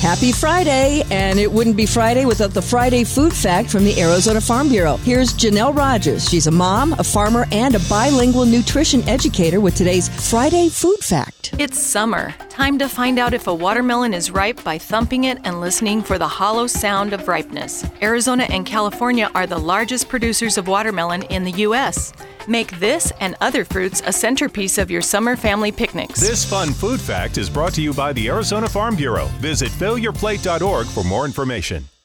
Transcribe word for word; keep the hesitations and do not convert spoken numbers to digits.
Happy Friday, and it wouldn't be Friday without the Friday Food Fact from the Arizona Farm Bureau. Here's Janelle Rogers. She's a mom, a farmer, and a bilingual nutrition educator with today's Friday Food Fact. It's summer. Time to find out if a watermelon is ripe by thumping it and listening for the hollow sound of ripeness. Arizona and California are the largest producers of watermelon in the U S Make this and other fruits a centerpiece of your summer family picnics. This fun food fact is brought to you by the Arizona Farm Bureau. Visit fill your plate dot org for more information.